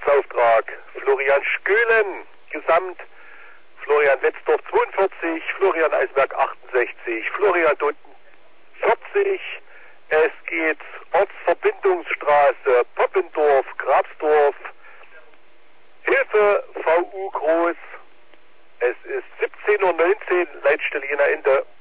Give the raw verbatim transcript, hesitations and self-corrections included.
Arbeitsauftrag Florian Schkölen, Gesamt Florian Wetzdorf zweiundvierzig, Florian Eisberg achtundsechzig, Florian Dunten vierzig. Es geht Ortsverbindungsstraße, Poppendorf, Grabsdorf, Hilfe V U Groß. Es ist siebzehn Uhr neunzehn, Leitstelle Jena Ende.